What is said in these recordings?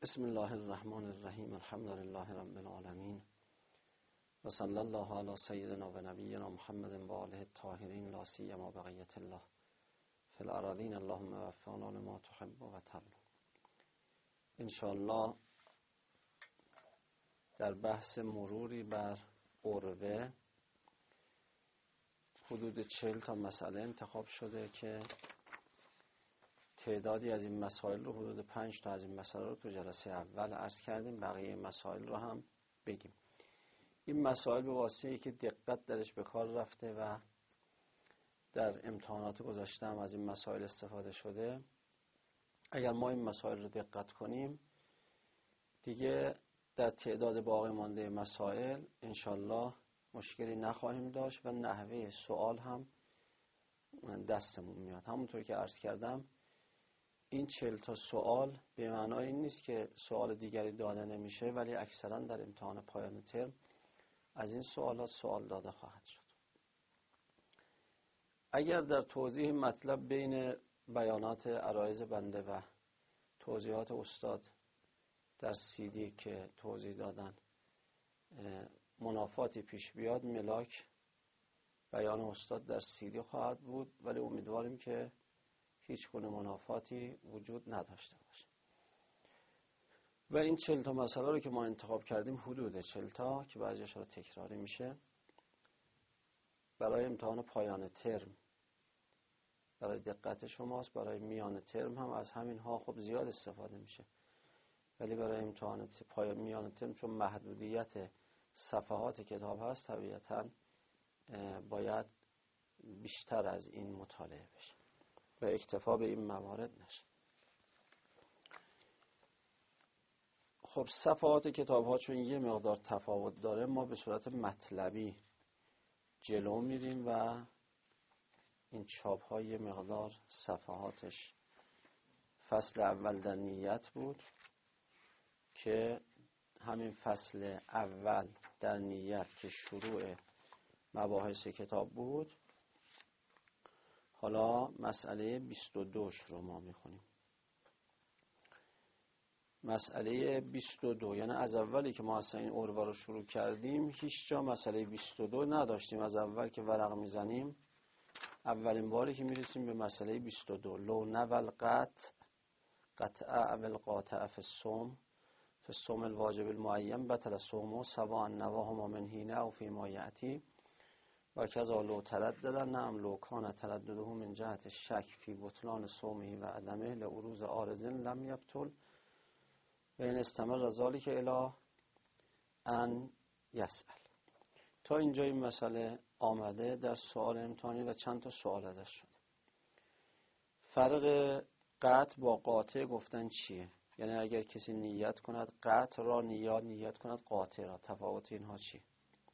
بسم الله الرحمن الرحیم. الحمد لله رب العالمین و صلی الله علی سیدنا و نبینا محمد و آله الطاهرین، لا سیما بقیة الله فی الارضین. اللهم وفقنا لما تحب و ترضی. ان شاء الله در بحث مروری بر عروه حدود 40 تا مسئله انتخاب شده که تعدادی از این مسائل رو، حدود 5 تا از این مسائل رو تو جلسه اول عرض کردیم. بقیه مسائل رو هم بگیم. این مسائل به واسطه که دقت درش به کار رفته و در امتحانات گذشته هم از این مسائل استفاده شده، اگر ما این مسائل رو دقت کنیم دیگه در تعداد باقی مانده مسائل انشالله مشکلی نخواهیم داشت و نحوه سوال هم دستمون میاد. همونطور که عرض کردم این 40 تا سوال به معنای این نیست که سوال دیگری داده نمیشه، ولی اکثرا در امتحان پایان ترم از این سوالات سوال داده خواهد شد. اگر در توضیح مطلب بین بیانات عرایض بنده و توضیحات استاد در CD که توضیح دادن منافاتی پیش بیاد، ملاک بیان استاد در CD خواهد بود، ولی امیدواریم که هیچ گونه منافاتی وجود نداشته باشه. و این 40 تا مسئله رو که ما انتخاب کردیم، حدود 40 تا که بعضیش رو تکراری میشه، برای امتحان پایان ترم برای دقت شماست. برای میان ترم هم از همین ها خب زیاد استفاده میشه، ولی برای امتحان میان ترم چون محدودیت صفحات کتاب هست طبیعتاً باید بیشتر از این مطالعه بشه و اکتفا به این موارد نشه. خب صفحات کتاب ها چون یه مقدار تفاوت داره، ما به صورت مطلبی جلو میریم و این چاپ ها یه مقدار صفحاتش فصل اول در نیت بود که همین فصل اول در نیت که شروع مباحث کتاب بود. حالا مسئله 22 رو ما میخونیم. مسئله 22 یعنی از اولی که ما اصلا این عروه رو شروع کردیم هیچ جا مسئله 22 نداشتیم. از اول که ورق میزنیم اولین باری که میرسیم به مسئله 22، لو نول قطع اول قاطع فی الصوم الواجب المعین بطل صومه سواء نواهما من حینه او فی ما یأتی و کذا لو تردد نعم لو کان تردده من جهت شک فی بطلان صومه و عدمه لعروض عارض لم یبطل و این استمر ذالک الی ان یسأل. تا اینجا این مسئله آمده در سوال امتحانی و چند تا سوال ازش شده. فرق قطع با قاطع گفتن چیه؟ یعنی اگر کسی نیت کند قطع را نیت کند قاطع را، تفاوت اینها چیه؟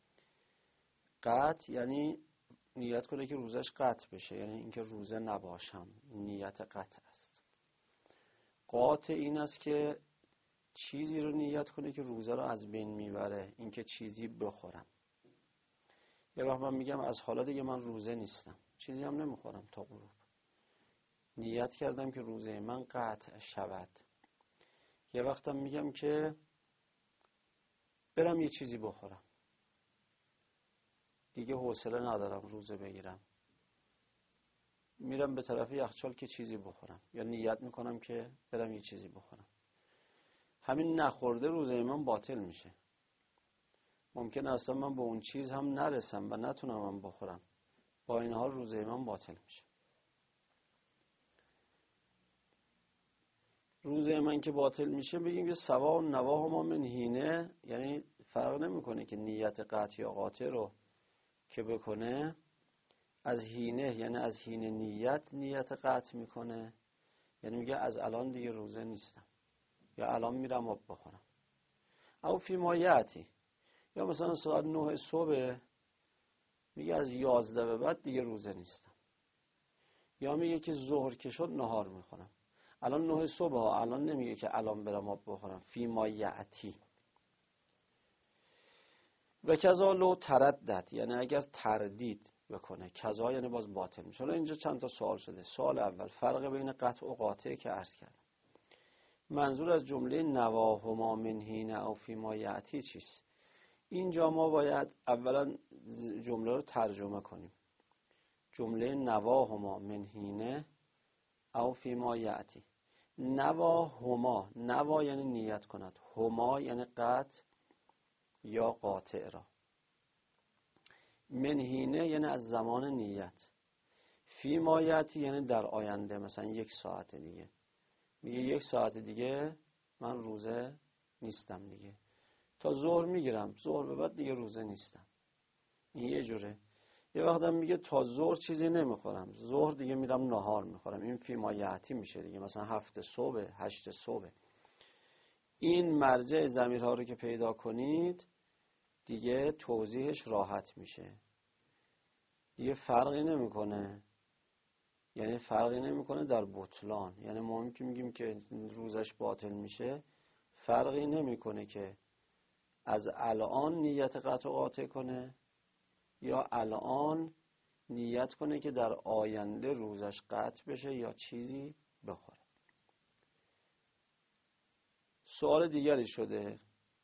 قطع یعنی نیت کنه که روزش قطع بشه، یعنی اینکه روزه نباشم، نیت قطع است. قاطع این است که چیزی رو نیت کنه که روزه رو از بین میبره، اینکه چیزی بخورم. یه وقت من میگم از حالا دیگه من روزه نیستم، چیزی هم نمیخورم تا غروب، نیت کردم که روزه من قطع شود. یه وقتم میگم که برم یه چیزی بخورم، دیگه حوصله ندارم روزه بگیرم، میرم به طرف یخچال که چیزی بخورم، یا نیت میکنم که برم یه چیزی بخورم. همین نخورده روزه من باطل میشه. ممکن اصلا من به اون چیز هم نرسم و نتونم هم بخورم، با این حال روزه من باطل میشه. روزه من که باطل میشه بگیم که سواء نواهما من حینه، یعنی فرق نمیکنه که نیت قطع یا قاطع رو که بکنه از حینه، یعنی از حینه نیت قطع میکنه، یعنی میگه از الان دیگه روزه نیستم یا الان میرم آب بخورم. او فی ما یأتی، یا مثلا ساعت 9 صبح میگه از 11 به بعد دیگه روزه نیستم، یا میگه که ظهر که شد نهار میخورم. الان 9 صبح ها، الان نمیگه که الان برم آب بخورم. فی ما یأتی. و کذا لو تردد، یعنی اگر تردید بکنه، کذا یعنی باز باطل میشه. حالا اینجا چند تا سوال شده. سوال اول فرق بین قطع و قاطع که عرض کردم. منظور از جمله نواهما من حین او فیما یأتی چیست؟ اینجا ما باید اولا جمله رو ترجمه کنیم. جمله نواهما من حین او فیما یأتی. نواهما، نوا یعنی نیت کند، هما یعنی قطع یا قاطع را. من حین یعنی از زمان نیت. فیما یأتی یعنی در آینده، مثلا 1 ساعت دیگه. میگه 1 ساعت دیگه من روزه نیستم دیگه، تا ظهر میگیرم، ظهر به بعد دیگه روزه نیستم. این یه جوره. یه وقتم میگه تا ظهر چیزی نمیخورم، ظهر دیگه میرم نهار میخورم. این فیما یأتی میشه دیگه، مثلا 7 صبح 8 صبح. این مرجع ضمیرها رو که پیدا کنید دیگه توضیحش راحت میشه. دیگه فرقی نمیکنه، یعنی فرقی نمیکنه در بطلان. یعنی ما که میگیم که روزش باطل میشه، فرقی نمیکنه که از الان نیت قطع و قاطع کنه یا الان نیت کنه که در آینده روزش قطع بشه یا چیزی بخوره. سوال دیگری شده،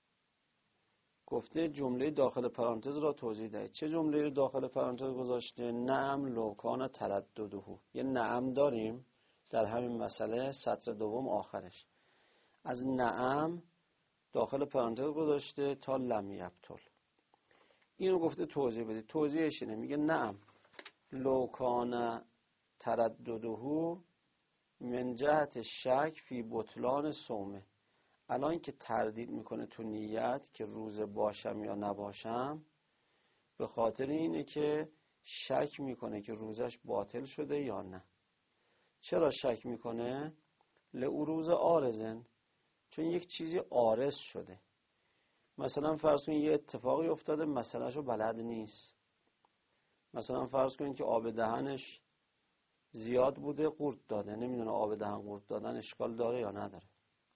گفته جمله داخل پرانتز را توضیح دهید. چه جمله رو داخل پرانتز گذاشته؟ نعم لو کان تردده. یه نعم داریم در همین مسئله، سطر دوم آخرش. از نعم داخل پرانتز گذاشته تا لم یبطل. اینو گفته توضیح بدید. توضیحش اینه، میگه نعم لو کان تردده من جهت شک فی بطلان صومه. الان که تردید میکنه تو نیت که روزه باشم یا نباشم، به خاطر اینه که شک میکنه که روزش باطل شده یا نه. چرا شک میکنه؟ لعروض عارضن، چون یک چیزی عارض شده. مثلا فرض کنید یه اتفاقی افتاده، مسئلهشو بلد نیست. مثلا فرض کنید که آب دهنش زیاد بوده، قورت داده، نمیدونه آب دهن قورت دادن اشکال داره یا نداره.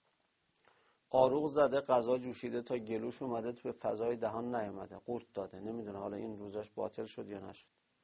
آروغ زده، غذا جوشیده تا گلوش اومده تو فضای دهان نیومده، قورت داده، نمیدونه حالا این روزش باطل شد یا نشد.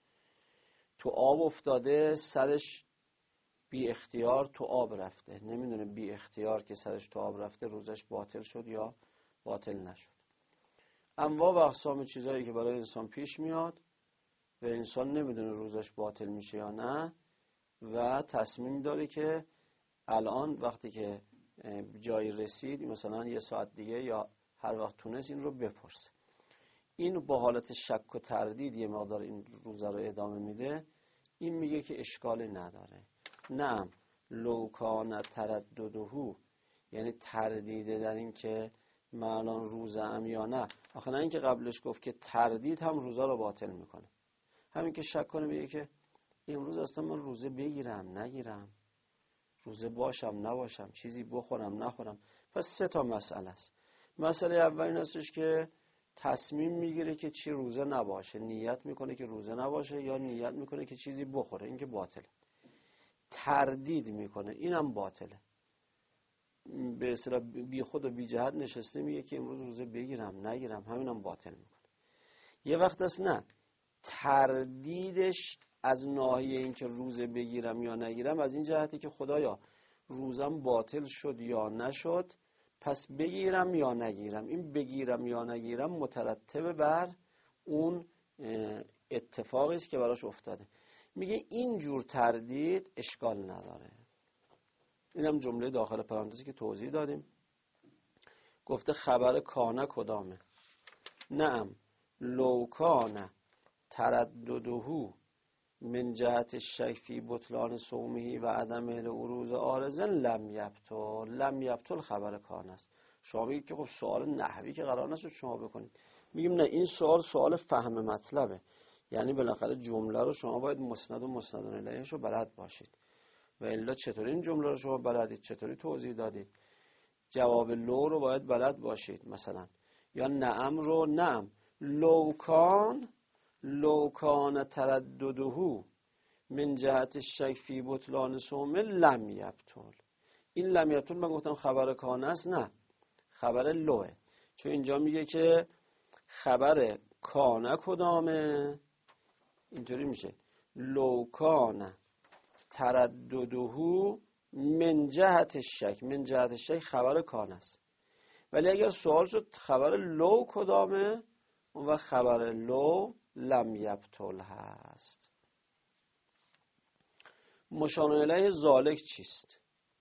تو آب افتاده، سرش بی اختیار تو آب رفته، نمیدونه بی اختیار که سرش تو آب رفته روزش باطل شد یا باطل نشد. انواع و اقسام چیزایی که برای انسان پیش میاد و انسان نمیدونه روزش باطل میشه یا نه و تصمیم داره که الان وقتی که جایی رسید، مثلا 1 ساعت دیگه یا هر وقت تونست، این رو بپرسه. این با حالت شک و تردید یه مقدار این روزه رو ادامه میده. این میگه که اشکالی نداره. نعم لو کان تردده، یعنی تردیده در این که من الان روزه ام یا نه. آخه نه اینکه قبلش گفت که تردید هم روزه رو باطل میکنه. همین که شک کنه میگه که امروز اصلا من روزه بگیرم نگیرم، روزه باشم نباشم، چیزی بخورم نخورم. پس 3 تا مسئله است. مسئله اول این هستش که تصمیم میگیره که چی روزه نباشه، نیت میکنه که روزه نباشه یا نیت میکنه که چیزی بخوره، این که باطله. تردید میکنه، اینم باطله. به اصطلاح بی خود و بی جهت نشسته میگه که امروز روزه بگیرم نگیرم، همینم باطل میکنه. یه وقت است نه، تردیدش از ناحیه این که روزه بگیرم یا نگیرم از این جهتی که خدایا روزم باطل شد یا نشد، پس بگیرم یا نگیرم. این بگیرم یا نگیرم مترتب بر اون اتفاقی است که براش افتاده. میگه این جور تردید اشکال نداره. اینم جمله داخل پرانتزی که توضیح دادیم. گفته خبر کانه کدامه؟ نعم لو کانه تردده من جهت الشک فی بطلان صومه و عدم العروض عارضا لم یبطل. لم یبطل خبر کانه است. شما بگید که خب سوال نحوی که قرار نشد شما بکنید. میگیم نه، این سوال فهم مطلبه. یعنی بالاخره جمله رو شما باید مسند و مسند الیهش رو بلد باشید. و الا چطوری این جمله رو شما بلدید؟ چطوری توضیح دادید؟ جواب لو رو باید بلد باشید مثلا. یا نعم رو نعم لو کان تردده من جهت الشک فی بطلان صوم لم یبطل. این لم یبطل من گفتم خبر کان است، نه خبر لوه. چون اینجا میگه که خبر کانه کدامه؟ اینطوری میشه لو کان تردده من جهت الشک، من جهت الشک خبر کان است. ولی اگر سوال شد خبر لو کدامه، اون وقت خبر لو لم یبطل هست. مشار الیه ذالک چیست؟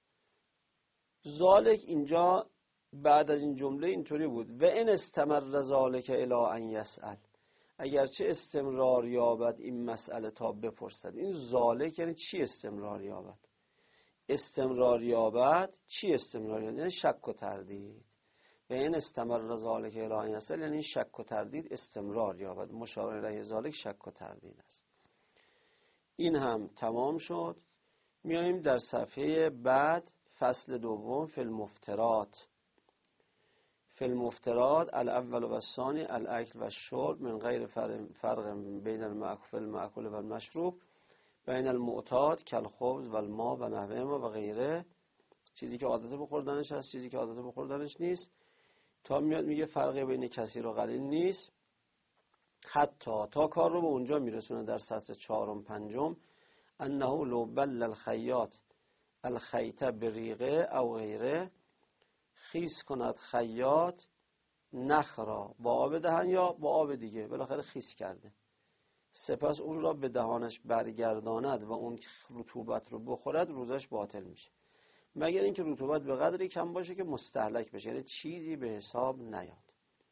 ذالک اینجا بعد از این جمله اینطوری بود و ان استمر ذالک الی ان یسأل، اگرچه استمرار یابد این مسئله تا بپرسد. این ذالک یعنی چی استمرار یابد؟ استمرار یابد چی استمرار یابد؟ یعنی شک و تردید. و این استمر ذالک الی ان یسأل یعنی شک و تردید استمرار یابد. مشار الیه ذالک شک و تردید است. این هم تمام شد. میاییم در صفحه بعد، فصل دوم، فی المفترات. فی المفترات الاول و الثانی الاکل و الشرب من غیر فرق بین المأکول و المشروب بین المعتاد کالخبز و الماء و نحوهما و غیره. چیزی که عادت بخوردنش هست، چیزی که عادت بخوردنش نیست. تا میاد میگه فرقی بین کثیر و قلیل نیست. حتی تا کار رو به اونجا میرسونه در سطر 4 و 5 انه لو بل الخیاط الخیط بریقه او غیره، خیس کند خیاط نخ را با آب دهن یا با آب دیگه، بالاخره خیس کرده، سپس اون را به دهانش برگرداند و اون رطوبت رو بخورد، روزش باطل میشه، مگر اینکه رطوبت به قدری کم باشه که مستهلک بشه، یعنی چیزی به حساب نیاد.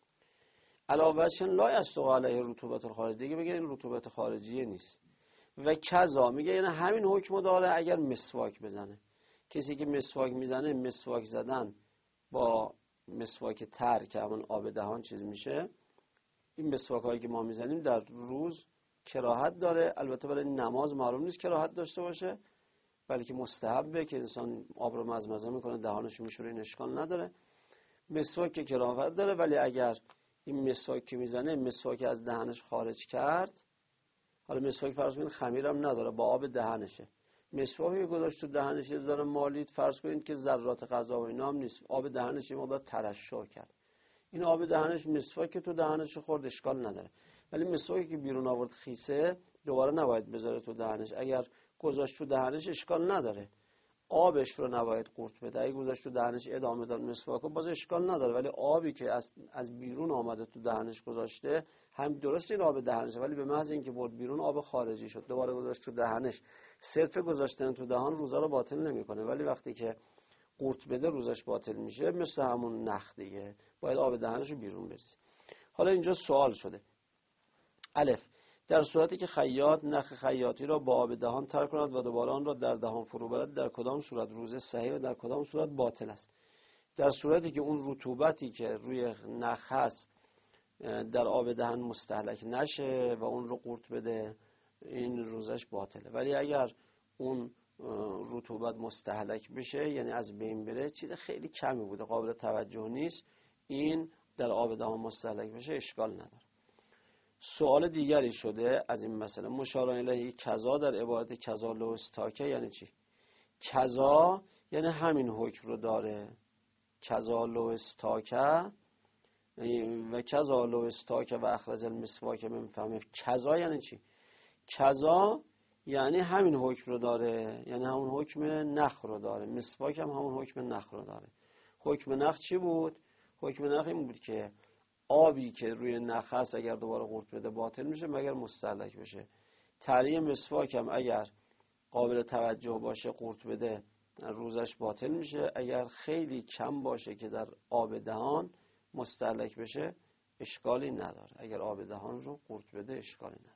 علاوه چون لا یستوی علیه رطوبت الخارج، دیگه بگه این رطوبت خارجیه نیست. و کذا میگه یعنی همین حکم داره اگر مسواک بزنه. کسی که مسواک میزنه، مسواک زدن با مسواک تر که همون آب دهان چیز میشه، این مسواک هایی که ما میزنیم در روز کراهت داره. البته برای نماز معلوم نیست کراهت داشته باشه، بلکه مستحبه که انسان آب رو مزمزه میکنه دهانش میشوره، این اشکال نداره. مسواک که کراهت داره، ولی اگر این مسواک که میزنه مسواک از دهنش خارج کرد، حالا مسواک فرض کنید خمیرم نداره، با آب دهنشه، مسواکی گذاشت تو دهنش یه ذره مالید، فرض کنید که ذرات غذا و اینا هم نیست، آب دهنش یه مقدار ترشح کرد، این آب دهنش مسواک تو دهنش خورد اشکال نداره. ولی مسواکی که بیرون آورد خیسه، دوباره نباید بذاره تو دهنش. اگر گذاشت تو دهنش اشکال نداره، آبش رو نباید قورت بده. اگه گذاشت تو دهنش ادامه داد مسواکو، باز اشکال نداره. ولی آبی که از بیرون آمده تو دهنش گذاشته، هم درست این آب دهنشه، ولی به محض اینکه برد بیرون آب خارجی شد، دوباره گذاشت تو دهنش. صرف گذاشتن تو دهان روزا رو باطل نمیکنه، ولی وقتی که قورت بده روزش باطل میشه، مثل همون نخ دیگه، باید آب دهنش رو بیرون بریزه. حالا اینجا سوال شده: الف، در صورتی که خیاط نخ خیاطی را با آب دهان ترک کند و دوباره آن را در دهان فرو برد، در کدام صورت روزه صحیح و در کدام صورت باطل است؟ در صورتی که اون رطوبتی که روی نخ هست در آب دهن مستهلک نشه و اون رو قورت بده، این روزش باطله. ولی اگر اون رطوبت مستهلک بشه، یعنی از بین بره، چیز خیلی کمی بوده، قابل توجه نیست، این در آب دهان مستهلک بشه اشکال نداره. سوال دیگری شده از این مسئله: مشار الیه کذا در عبارت کذا لو استاکه یعنی چی؟ کذا یعنی همین حکم رو داره، کذا لو استاکه و کذا لو استاکه و اخرج المسواک من فمه. کذا یعنی چی؟ کذا یعنی همین حکم رو داره، یعنی همون حکم نخ رو داره. مسواک هم همون حکم نخ رو داره. حکم نخ چی بود؟ حکم نخ این بود که آبی که روی نخ هست اگر دوباره قورت بده باطل میشه مگر مستهلک بشه. تعریه مسواک هم اگر قابل توجه باشه قورت بده روزش باطل میشه. اگر خیلی کم باشه که در آب دهان مستهلک بشه اشکالی نداره. اگر آب دهان رو قورت بده اشکالی نداره.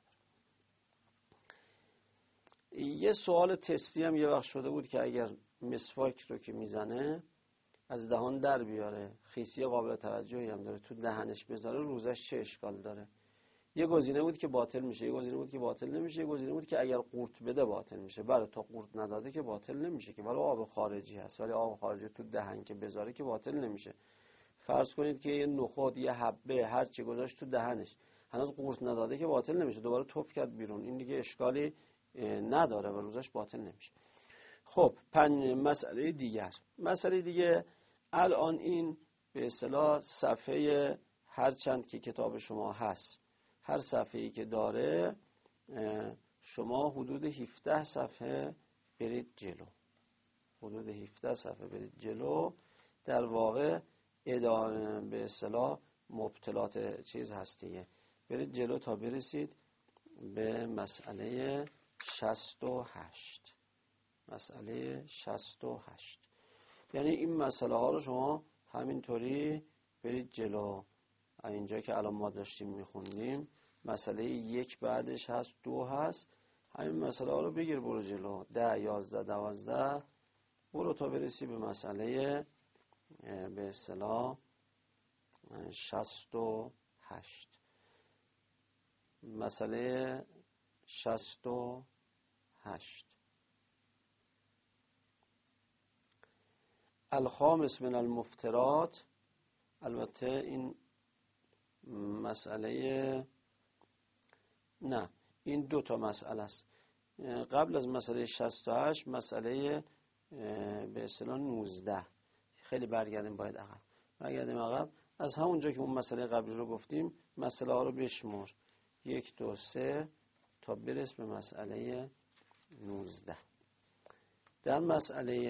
یه سوال تستی هم یه وقت شده بود که اگر مسواک رو که میزنه از دهان در بیاره، خیسی قابل توجهی هم داره، تو دهنش بذاره، روزش چه اشکال داره؟ یه گزینه بود که باطل میشه، یه گزینه بود که باطل نمیشه، یه گزینه بود که اگر قورت بده باطل میشه. برای تا قورت نداده که باطل نمیشه که، ولی آب خارجی هست، ولی آب خارجی تو دهن که بذاره که باطل نمیشه. فرض کنید که یه نخود، یه حبه، هر چی گذاشت تو دهنش، هنوز قورت نداده که باطل نمیشه، دوباره تف کرد بیرون، این دیگه اشکالی نداره و روزش باطل نمیشه. خب مسئله دیگه الان این به اصطلاح صفحه هر چند که کتاب شما هست، هر صفحه‌ای که داره، شما حدود 17 صفحه برید جلو. حدود 17 صفحه برید جلو، در واقع ادامه به اصطلاح مبطلات چیز هست دیگه. برید جلو تا برسید به مسئله 68. مسئله 68 یعنی این مسئله ها رو شما همینطوری برید جلو. اینجا که الان ما داشتیم میخوندیم مسئله 1 بعدش هست، 2 هست، همین مسئله ها رو بگیر برو جلو، 10 11 12 برو تا برسی به مسئله به اصطلاح 68. مسئله 68 الخامس من المفترات. البته این مسئله نه، این 2 تا مسئله است. قبل از مسئله 68 مسئله به اصطلاح 19. خیلی برگردیم باید عقب. برگردیم عقب از همونجا که اون مسئله قبلی رو گفتیم مسئله ها رو بشمر 1 2 3 تا برس به مسئله 19. در مسئله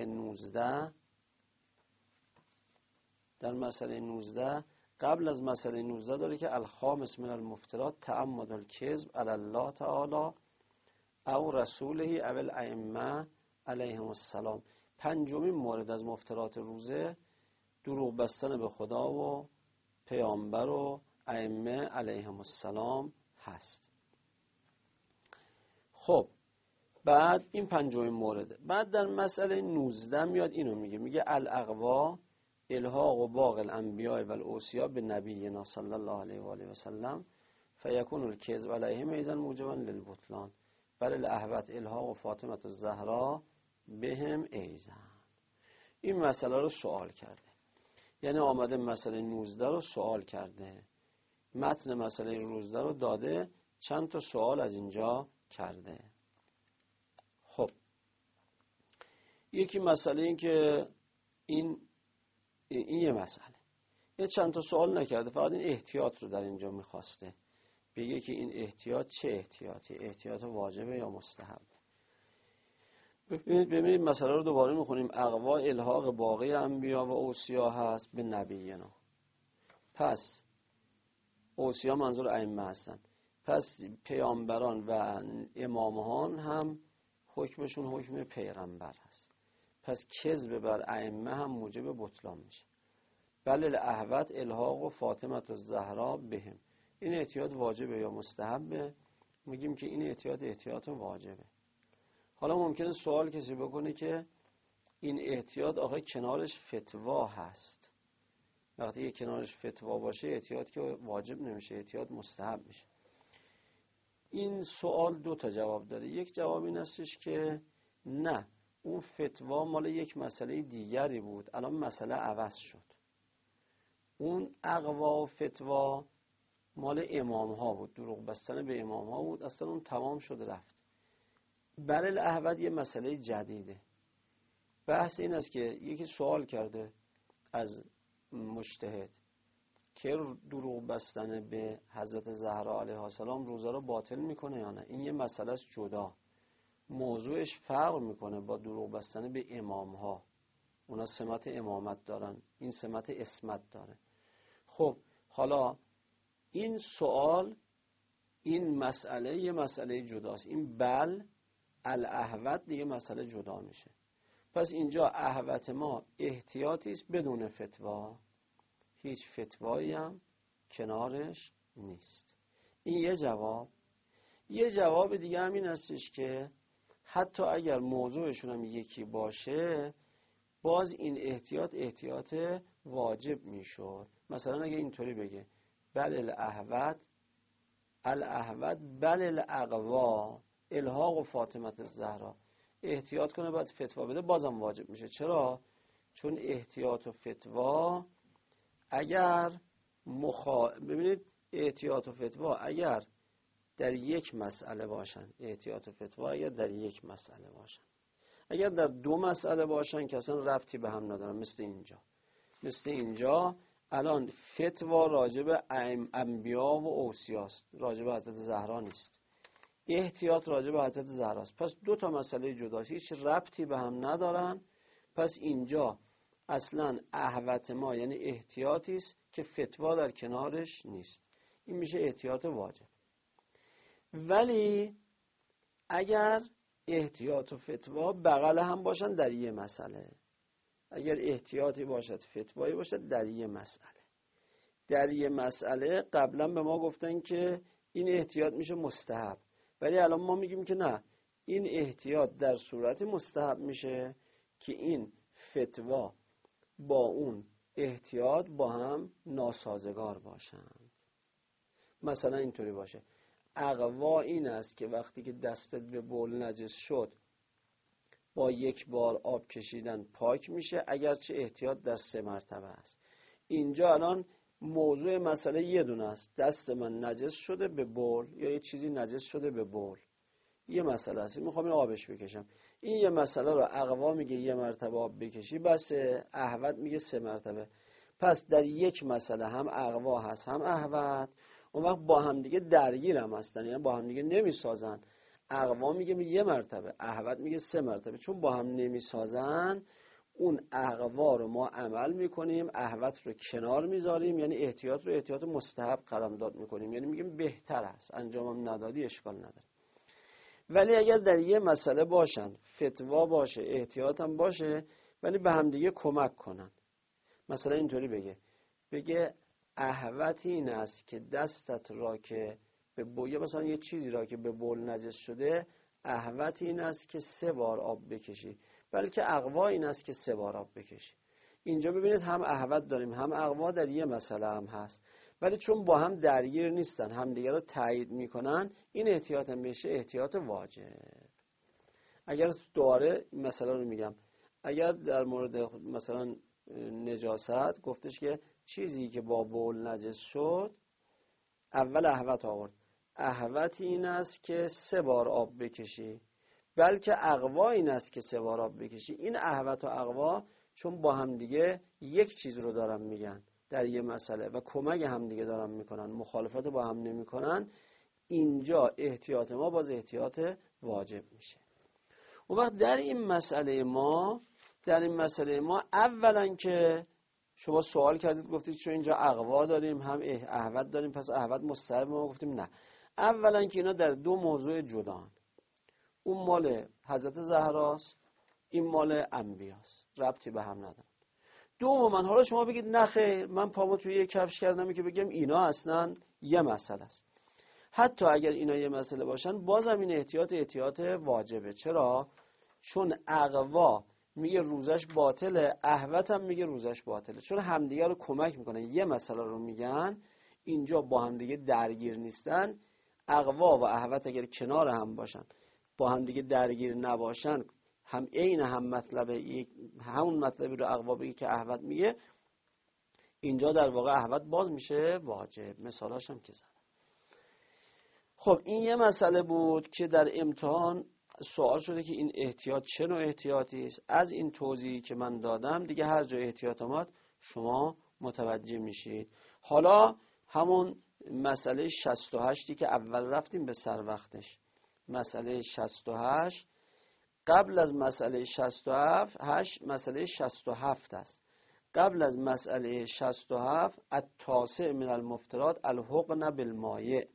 19 قبل از مسئله 19 داره که الخامس من المفترات تعمد الکذب علی الله تعالی او رسوله او الائمه علیهم السلام. 5مین مورد از مفترات روزه دروغ بستن به خدا و پیامبر و ائمه علیهم السلام هست. خب بعد این 5مین مورد. بعد در مسئله 19 میاد اینو میگه الاغوا الحاق و باغ الانبیاء و الاوصیاء به نبینا صلی الله علیه و آله و سلم فیکون الکذب علیهم ایضا موجبا للبطلان بل الاحوط الحاق و فاطمه الزهرا بهم ایضا. این مسئله رو سوال کرده، یعنی آمده مسئله 19 رو سوال کرده، متن مسئله 19 رو داده، چند تا سوال از اینجا کرده. خب یکی مسئله این که این یه مسئله، یه چند تا سوال نکرده، فقط این احتیاط رو در اینجا میخواسته بگه که این احتیاط چه احتیاطی، احتیاط واجبه یا مستحب. ببینید مسئله رو دوباره میخونیم. اغوا الحاق باقی انبیا و اوصیا هست به نبینا. پس اوصیا منظور ائمه هستن، پس پیامبران و امامان هم حکمشون حکم پیغمبر هست، پس کذب بر ائمه هم موجب بطلان میشه. بل الاحوط الحاق و فاطمه الزهرا بهم. این احتیاط واجبه یا مستحبه؟ میگیم که این احتیاط واجبه. حالا ممکنه سوال کسی بکنه که این احتیاط آخه کنارش فتوا هست. وقتی یک کنارش فتوا باشه احتیاط که واجب نمیشه، احتیاط مستحب میشه. این سوال 2 تا جواب داره. یک جواب این هستش که نه، اون فتوا مال یک مسئله دیگری بود، الان مسئله عوض شد. اون اغوا و فتوا مال امام ها بود، دروغ بستن به امام ها بود، اصلا اون تمام شده رفت. بل الاحوط یه مسئله جدیده. بحث این است که یکی سوال کرده از مجتهد که دروغ بستن به حضرت زهرا علیها السلام روزه رو باطل میکنه یا نه. این یه مسئله است جدا، موضوعش فرق میکنه با دروغ بستن به امام ها. اونا سمت امامت دارن، این سمت اسمت داره. خب حالا این سوال، این مسئله یه مسئله جداست. این بل الاحوط دیگه مسئله جدا میشه. پس اینجا احوط ما احتیاطی است بدون فتوا، هیچ فتوایی هم کنارش نیست. این یه جواب. یه جواب دیگه هم این هستش که حتی اگر موضوعشون هم یکی باشه باز این احتیاط واجب میشد. مثلا اگه اینطوری بگه بل الاحوط بل الاغوا الحاق و فاطمه الزهرا، احتیاط کنه بعد فتوا بده، بازم واجب میشه. چرا؟ چون احتیاط و فتوا اگر ببینید احتیاط و فتوا اگر در یک مسئله باشن، احتیاط و فتوا اگر در یک مسئله باشن، اگر در 2 مسئله باشن که اصلا ربطی به هم ندارن، مثل اینجا الان فتوا راجب انبیا و اوصیاست، راجب حضرت زهرا نیست. احتیاط راجب حضرت زهراست. پس 2 تا مسئله جداست، هیچ ربطی به هم ندارن، پس اینجا اصلا احوط ما یعنی احتیاطی است که فتوا در کنارش نیست. این میشه احتیاط واجب. ولی اگر احتیاط و فتوا بغل هم باشن در یه مسئله، اگر احتیاطی باشد فتوایی باشد در یه مسئله، در یه مسئله قبلا به ما گفتن که این احتیاط میشه مستحب، ولی الان ما میگیم که نه، این احتیاط در صورت مستحب میشه که این فتوا با اون احتیاط با هم ناسازگار باشند. مثلا اینطوری باشه اقوا این است که وقتی که دستت به بول نجس شد با یک بار آب کشیدن پاک میشه، اگرچه احتیاط در 3 مرتبه است. اینجا الان موضوع مسئله یه دونه است، دست من نجس شده به بول یا یه چیزی نجس شده به بول، یه مسئله است، میخوام این آبش بکشم. این یه مسئله رو اقوا میگه 1 مرتبه آب بکشی بسه، احوط میگه 3 مرتبه. پس در یک مسئله هم اقوا هست هم احوط، اون وقت با هم دیگه درگیر هم هستن، یعنی با هم دیگه نمیسازن. اقوا میگه 1 مرتبه، احوط میگه 3 مرتبه. چون با هم نمیسازن اون اقوا رو ما عمل میکنیم، احوط رو کنار میذاریم، یعنی احتیاط رو احتیاط مستحب قلمداد میکنیم، یعنی میگیم بهتر است، انجامم ندادی اشکال نداره. ولی اگر در یه مسئله باشن، فتوا باشه احتیاط هم باشه، ولی به هم دیگه کمک کنن، مثلا اینطوری بگه احوط این است که دستت را که به بول، مثلا یه چیزی را که به بول نجس شده، احوط این است که 3 بار آب بکشی، بلکه اقوا این است که 3 بار آب بکشی. اینجا ببینید هم احوط داریم هم اقوا در یه مسئله هم هست، ولی چون با هم درگیر نیستن، هم دیگه رو تایید میکنن، این احتیاط هم میشه احتیاط واجب. اگر دوباره مسئله رو میگم، اگر در مورد مثلا نجاست گفتش که چیزی که با بول نجس شد، اول احوط آورد، احوط این است که 3 بار آب بکشی، بلکه اقوا این است که 3 بار آب بکشی. این احوط و اقوا چون با هم دیگه یک چیز رو دارن میگن در یه مسئله و کمک هم دیگه دارن میکنن، مخالفت با هم نمیکنن، اینجا احتیاط ما باز احتیاط واجب میشه. اون وقت در این مسئله ما اولا که شما سوال کردید گفتید چون اینجا اقوا داریم هم احوط داریم پس احوط مستحب، ما گفتیم نه. اولا که اینا در 2 موضوع جدان، اون مال حضرت زهراست، این مال انبیاست، ربطی به هم ندارن. دوما حالا شما بگید نه خیر من پامو توی یک کفش کردم که بگم اینا اصلا یه مسئله است. حتی اگر اینا یه مسئله باشن بازم این احتیاط واجبه. چرا؟ چون اقوا میگه روزش باطله، احوط هم میگه روزش باطله، چون همدیگه رو کمک میکنن، یه مسئله رو میگن، اینجا با همدیگه درگیر نیستن. اقوا و احوط اگر کنار هم باشن، با همدیگه درگیر نباشن، هم عین هم مطلبه، همون مطلبی رو اقوا بگه که احوط میگه، اینجا در واقع احوط باز میشه واجب. مثالاش هم که زدم. خب این یه مسئله بود که در امتحان سوال شده که این احتیاط چه نوع احتیاطی است. از این توضیحی که من دادم دیگه هر جا احتیاط آمد شما متوجه میشید. حالا همون مسئله 68 که اول رفتیم به سر وقتش، مسئله 68 قبل از مسئله 67 مسئله 67 است. قبل از مسئله 67 التاسع من المفترات الحقن بالمایع.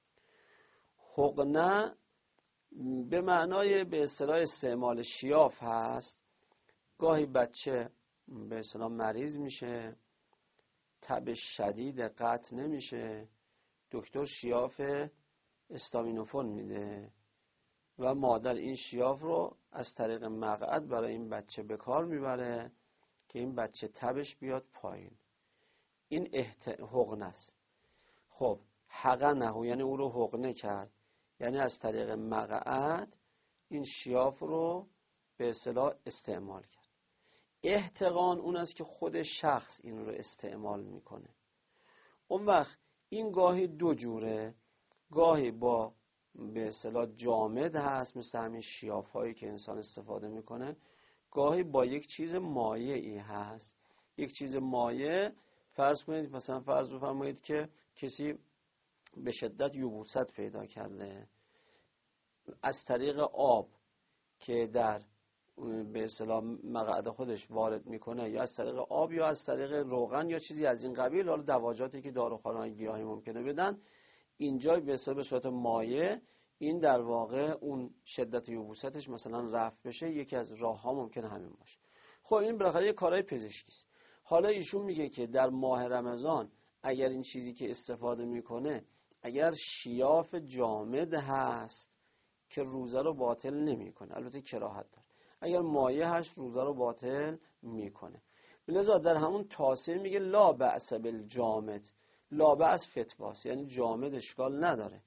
حقنه به معنای به اصطلاح استعمال شیاف هست. گاهی بچه به اصطلاح مریض میشه، تب شدید قطع نمیشه، دکتر شیاف استامینوفون میده و مادر این شیاف رو از طریق مقعد برای این بچه به کار میبره که این بچه تبش بیاد پایین. این حقنه است. خب حقنه یعنی او رو حقنه کرد، یعنی از طریق مقعد این شیاف رو به اصطلاح استعمال کرد. احتقان اون است که خود شخص این رو استعمال میکنه. اون وقت این گاهی 2 جوره، گاهی با به اصطلاح جامد هست مثل همین شیاف هایی که انسان استفاده میکنه، گاهی با یک چیز مایعی هست. یک چیز مایع فرض کنید، مثلا فرض بفرمایید که کسی به شدت یبوست پیدا کرده، از طریق آب که در به اصطلاح مقعد خودش وارد میکنه، یا از طریق آب یا از طریق روغن یا چیزی از این قبیل، حالا دواجاتی که داروخانه‌های گیاهی ممکنه بدن، اینجا به صورت مایع این در واقع اون شدت یبوستش مثلا رفع بشه. یکی از راه‌ها ممکنه همین باشه. خب این بالاخره یه کارهای پزشکی است. حالا ایشون میگه که در ماه رمضان اگر این چیزی که استفاده میکنه اگر شیاف جامد هست که روزه رو باطل نمیکنه، البته کراهت داره، اگر مایع هست روزه رو باطل میکنه. لذا در همون تاسع میگه لا بأس بالجامد، لا بأس فتواست، یعنی جامد اشکال نداره،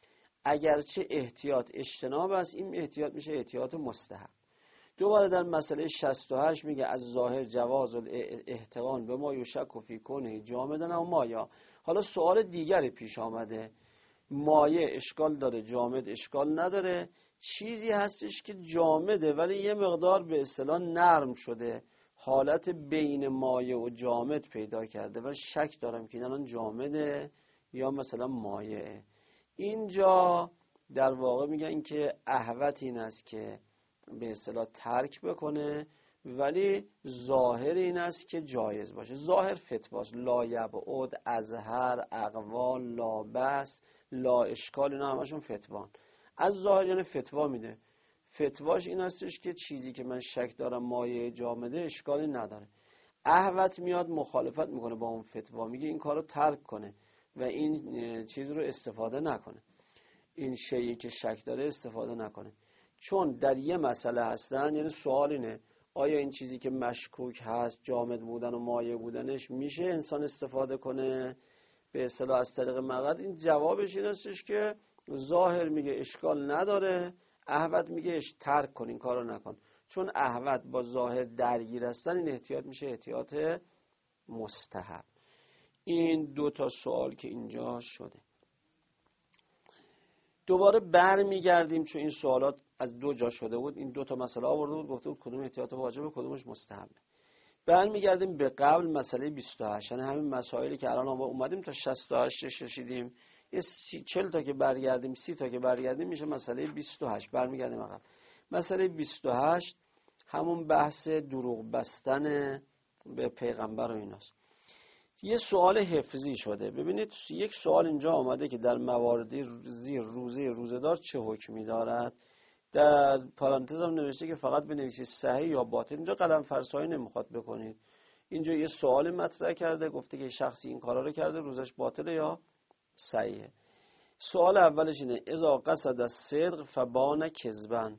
اگرچه احتیاط اجتناب است، این احتیاط میشه احتیاط مستحب. دوباره در مسئله 68 میگه از ظاهر جواز الاحتقان به ما یشک فی کنه جامدن و مایا. حالا سوال دیگری پیش آمده، مایع اشکال داره جامد اشکال نداره، چیزی هستش که جامده ولی یه مقدار به اصطلاح نرم شده، حالت بین مایع و جامد پیدا کرده و شک دارم که این جامده یا مثلا مایع. اینجا در واقع میگن که احوط این است که به اصطلاح ترک بکنه، ولی ظاهر این است که جایز باشه. ظاهر فتواست، لا یبعد، ازهر، اقوال، لا بس، لا اشکال، اینا همشون فتوان. از ظاهر یعنی فتوا میده، فتواش این استش که چیزی که من شک دارم مایع جامده اشکالی نداره. احوط میاد مخالفت میکنه با اون فتوا، میگه این کارو ترک کنه و این چیز رو استفاده نکنه، این شیئی که شک داره استفاده نکنه. چون در یه مسئله هستن، یعنی سوال اینه آیا این چیزی که مشکوک هست جامد بودن و مایع بودنش میشه انسان استفاده کنه به اصطلاح از طریق مقعد؟ این جوابش این هستش که ظاهر میگه اشکال نداره، احوط میگه ترک کن، این کارو نکن. چون احوط با ظاهر درگیر هستن، این احتیاط میشه احتیاط مستحب. این دو تا سوال که اینجا شده. دوباره برمیگردیم، چون این سوالات از دو جا شده بود، این دو تا مسئله آورده بود، گفته بود کدوم احتیاط واجبه کدومش مستحبه. برمیگردیم به قبل مسئله 28، یعنی همین مسائلی که الان اومدیم تا 68 رسیدیم، یه 40 تا که برگردیم 30 تا که برگردیم میشه مسئله 28. برمیگردیم عقب. مسئله 28 همون بحث دروغ بستن به پیغمبر و ایناست. یه سوال حفظی شده. ببینید یک سوال اینجا آمده که در مواردی زیر روزه‌دار چه حکمی دارد. در پرانتز هم نوشته که فقط بنویسید صحیح یا باطل. اینجا قلم فرسایی نمیخواد بکنید. اینجا یه سوال مطرح کرده، گفته که شخصی این کارا رو کرده، روزش باطله یا صحیحه. سوال اولش اینه اذا قصد الصدق فبان کذبا،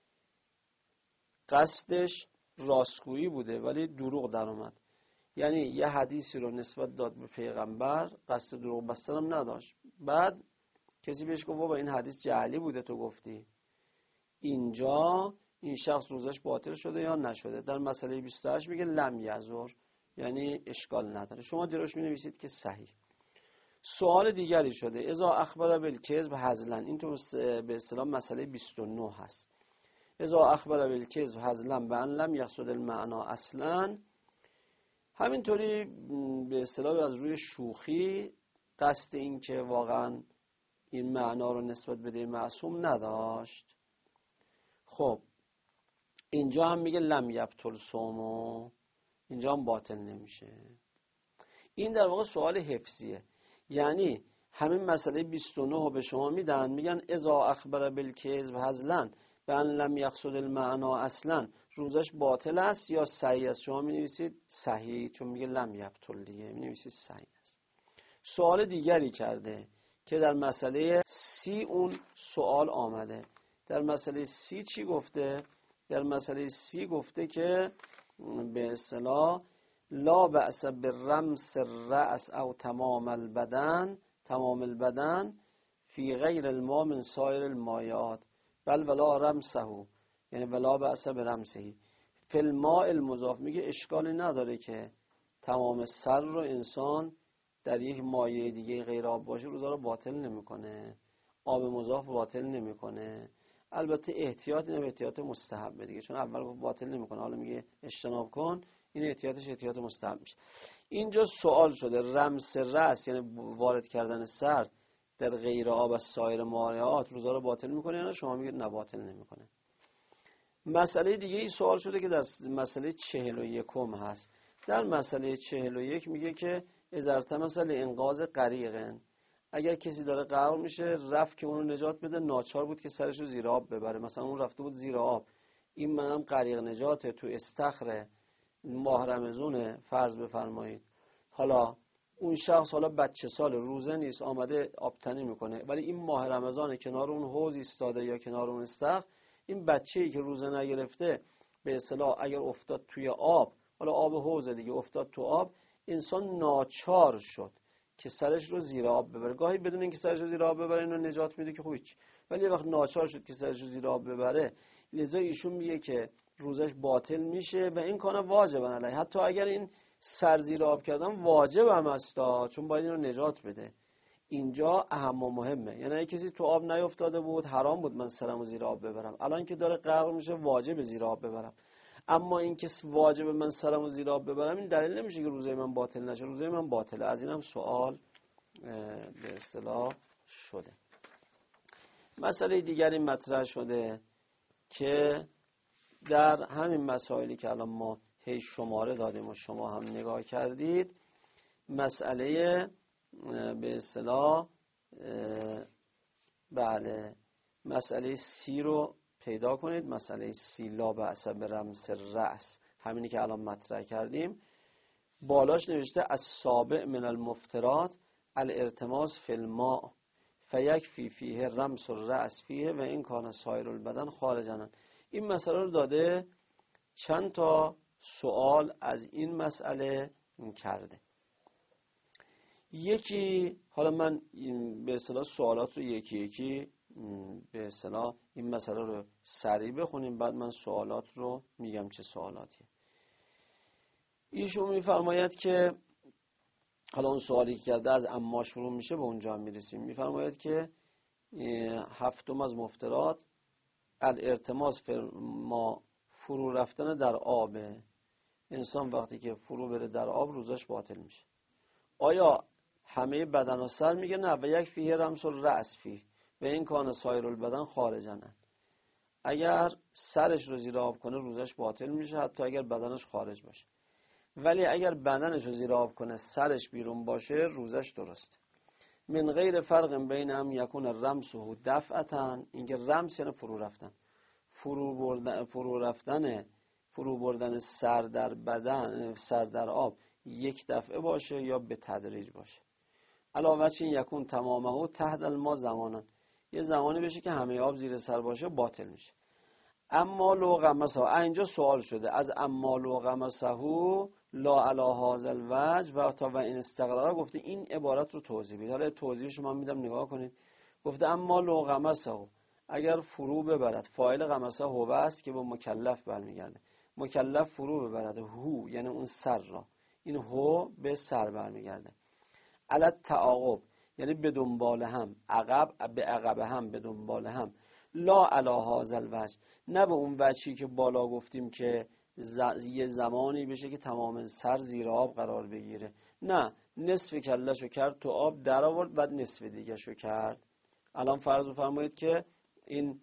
قصدش راستگویی بوده ولی دروغ در اومد. یعنی یه حدیثی رو نسبت داد به پیغمبر، قصد دروغ بستن هم نداشت، بعد کسی بهش گفت بابا این حدیث جعلی بوده تو گفتی. اینجا این شخص روزش باطل شده یا نشده. در مسئله 28 میگه لم یضر، یعنی اشکال نداره. شما جلوش می‌نویسید که صحیح. سوال دیگری شده اذا اخبر بالکذب هزلا، این تو به اصطلاح مسئله 29 هست. اذا اخبر بالکذب هزلا بان لم یقصد المعنى اصلا، همینطوری به اصطلاح از روی شوخی، قصد این که واقعا این معنا رو نسبت بده معصوم نداشت. خب اینجا هم میگه لم یبطل صومو، اینجا هم باطل نمیشه. این در واقع سوال حفظیه. یعنی همین مسئله 29 رو به شما میدن، میگن اذا اخبر بالکذب هزلا بان لم یقصد المعنى اصلا، روزش باطل است یا صحیح است؟ شما می‌نویسید صحیح، چون میگه لم یبطل دیگه، می‌نویسید صحیح است. سوال دیگری کرده که در مسئله 30 اون سوال آمده. در مسئله 30 چی گفته؟ در مسئله 30 گفته که به اصطلاح لا بأس بالرمس الرأس او تمام البدن فی غیر الماء من سایر المایات بل ولا رمسه، یعنی ولا بأس برمسه فی الماء المضاف. میگه اشکالی نداره که تمام سر رو انسان در یک مایع دیگه غیر آب باشه روزا رو باطل نمیکنه، آب مضاف باطل نمیکنه. البته احتیاط اینه، احتیاط مستحب دیگه، چون اول گفت باطل نمیکنه حالا میگه اجتناب کن، این احتیاطش احتیاط مستحب میشه. اینجا سوال شده رمس رأس، یعنی وارد کردن سر در غیر آب از سایر مایعات روزا رو باطل میکنه یا نه؟ شما میگید نه باطل نمیکنه. مسئله دیگه ای سوال شده که در مسئله 41 هست. در مسئله 41 میگه که اذا ارتمس لانقاذ غریق، اگر کسی داره غرق میشه رفت که اونو نجات بده، ناچار بود که سرشو زیر آب ببره، مثلا اون رفته بود زیر آب، این منم غریق نجاته، تو استخر ماه رمضونه فرض بفرمایید. حالا اون شخص حالا بچه سال روزه نیست، آمده آبتنی میکنه، ولی این ماه رمضان کنار اون حوض ایستاده یا کنار اون استخر، این بچه‌ای که روزه نگرفته به اصطلاح اگر افتاد توی آب، حالا آب حوض دیگه، افتاد تو آب، انسان ناچار شد که سرش رو زیر آب ببره. گاهی بدون اینکه سرش رو زیر آب ببره اینو نجات میده که خوبه، ولی یه وقت ناچار شد که سرش رو زیر آب ببره، لذا ایشون میگه که روزش باطل میشه و این کار واجب علیه، حتی اگر این سر زیر آب کردن واجب هم هستا، چون باید این رو نجات بده. اینجا اهم و مهمه، یعنی اگه کسی تو آب نیفتاده بود حرام بود من سرمو زیر آب ببرم، الان که داره غرق میشه واجب زیر آب ببرم. اما این که واجب من سرمو زیر آب ببرم این دلیل نمیشه که روزه من باطل نشه، روزه من باطله. از اینم سوال به اصطلاح شده. مسئله دیگری مطرح شده که در همین مسائلی که الان ما هی شماره دادیم و شما هم نگاه کردید، مسئله به اصطلاح بله مسئله سی رو پیدا کنید. مسئله سی لا بأس برمس رأس، همینی که الان مطرح کردیم. بالاش نوشته السابع من المفترات الارتماس فی الماء فیکفی فیه رمس الرأس فیه و این کان سایر البدن خارجا. این مسئله رو داده، چند تا سوال از این مسئله کرده. یکی، حالا من به اصطلاح سوالات رو یکی یکی به اصطلاح این مسئله رو سریع بخونیم، بعد من سوالات رو میگم چه سوالاتیه. ایشون میفرماید که حالا اون سوالی که کرده از اما شروع میشه به اونجا هم میرسیم. میفرماید که هفتم از مفترات الارتماس ما فرو رفتن در آب. انسان وقتی که فرو بره در آب روزش باطل میشه. آیا همه بدن و سر؟ میگه نه، و یک فیه رمس الرأس فیه و این کان سایر البدن خارجنن. اگر سرش رو زیر آب کنه روزش باطل میشه، حتی اگر بدنش خارج باشه. ولی اگر بدنش رو زیر آب کنه سرش بیرون باشه روزش درست. من غیر فرق بین هم یکون رمسه دفعتن، اینکه رمس یعنی فرو رفتن، فرو بردن سر در بدن، سر در آب یک دفعه باشه یا به تدریج باشه. علاوه چین یکون تمامه تحت الماء زمانن، یه زمانی بشه که همه آب زیر سر باشه باطل میشه. اما لو غمسه، اینجا سوال شده از اما لو غمسه لا علی هذا الوجه و تا و این استقرار، گفته این عبارت رو توضیح بید. حالا توضیحش من میدم نگاه کنید. گفته اما لو غمسه، اگر فرو ببرد، فاعل غمسه هو است که با مکلف برمیگرده، مکلف فرو ببرد هو یعنی اون سر را، این هو به سر برمیگرده. علت تعاقب یعنی به دنبال هم، عقب به عقب هم، به دنبال هم. لا علی هذا الوجه، نه به اون وجهی که بالا گفتیم که یه زمانی بشه که تمام سر زیر آب قرار بگیره، نه، نصف کلهشو کرد تو آب در آورد بعد نصف دیگه شو کرد. الان فرض بفرمایید که این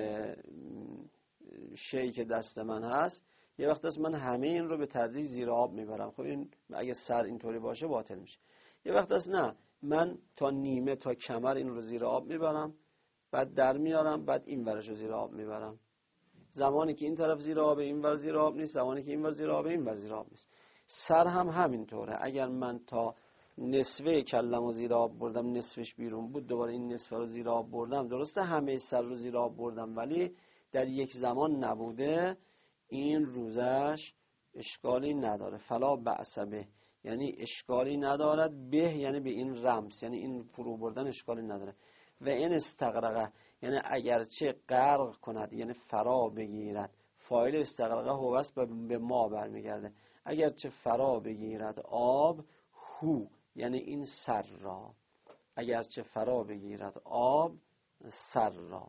شی که دست من هست یه وقت است من همه این رو به تدریج زیر آب میبرم، خب این اگه سر اینطوری باشه باطل میشه. یه وقت است نه، من تا نیمه تا کمر این رو زیر آب میبرم بعد در میارم بعد این ورش رو زیر آب میبرم. زمانی که این طرف زیر آب این ور زیر آب نیست، زمانی که این ور زیر آب این ور زیر آب نیست. سر هم همینطوره، اگر من تا نصفه کلمو زیر آب بردم نصفش بیرون بود، دوباره این نصفه رو زیر آب بردم، درسته همه سر رو زیر آب بردم ولی در یک زمان نبوده، این روزش اشکالی نداره. فلا بأس به یعنی اشکالی ندارد، به یعنی به این رمز یعنی این فرو بردن اشکالی نداره. و این استغرقه یعنی اگرچه غرق کند یعنی فرا بگیرد، فاعل استغرقه هو است به ما برمیگرده، اگرچه فرا بگیرد آب هو یعنی این سر را، اگرچه فرا بگیرد آب سر را.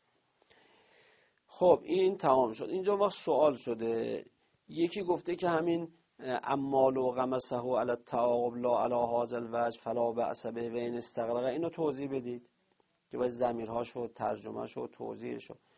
خب این تمام شد. اینجا وقت سوال شده، یکی گفته که همین امال و غمسه علی التعاقب لا علی هذا الوجه فلا بأس به و این استغرقه، اینو توضیح بدید که باید ضمیرهاشو ترجمهشو توضیحشو.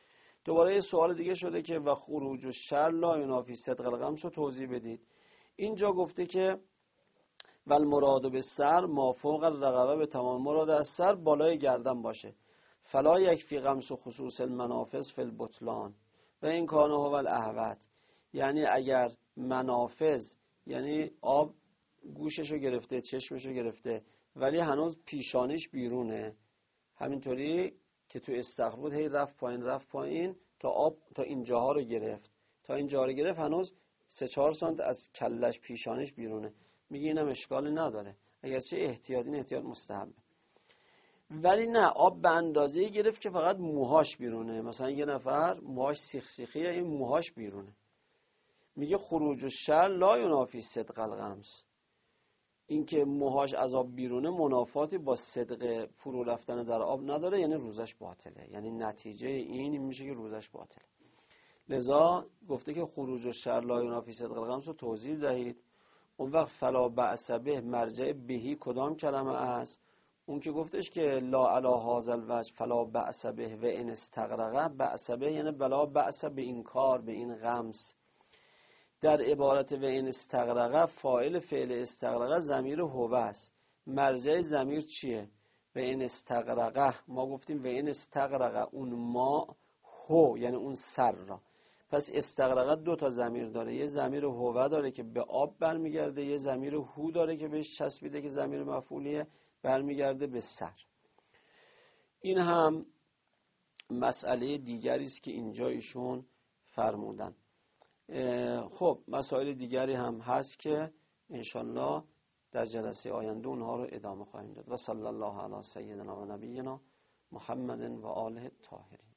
دوباره یه سوال دیگه شده که و خروج الشر لا ینافی صدق الغمس رو توضیح بدید. اینجا گفته که والمراد بالسر ما فوق الرقبه، به تمام مراد از سر بالای گردن باشه. فلا یکفی غمس و خصوص المنافذ فی البطلان و این کان هو الاحوط. یعنی اگر منافذ یعنی آب گوششو گرفته، چشمشو گرفته، ولی هنوز پیشانیش بیرونه، همینطوری که تو استخر بود هی رفت پایین تا آب تا اینجاها رو گرفت، هنوز 3-4 سانت از کلش پیشانیش بیرونه، میگه اینم اشکالی نداره، اگرچه این احتیاط مستحبه. ولی نه، آب به اندازه‌ای گرفت که فقط موهاش بیرونه، مثلا یه نفر موهاش سیخسیخیه، این موهاش بیرونه، میگه خروج الشر لا ینافی صدق الغمس. این که موهاش از آب بیرونه منافاتی با صدق فرو رفتن در آب نداره، یعنی روزش باطله، یعنی نتیجه این میشه که روزش باطله. لذا گفته که خروج الشر لا ینافی صدق الغمس رو توضیح دهید. اون وقت فلا بأس به مرجع بهی کدام کلمه است؟ اون که گفتش که لا علی هذا الوجه فلا بأس به و ان استغرق، بأس به یعنی بلا بأس به این کار، به این غمس. در عبارت و این استغرق فاعل فعل استغرق ضمیر هو است. مرجع ضمیر چیه؟ و این استغرق، ما گفتیم و این استغرق اون ما هو یعنی اون سر را. پس استغرق 2 تا ضمیر داره، یه ضمیر هو داره که به آب برمیگرده، یه ضمیر هو داره که بهش چسبیده که ضمیر مفعولیه برمیگرده به سر. این هم مسئله دیگری است که اینجا ایشون فرمودن. خب مسائل دیگری هم هست که انشالله در جلسه آینده اونها رو ادامه خواهیم داد. و صلی الله علی سیدنا و نبینا محمد و آله الطاهرین.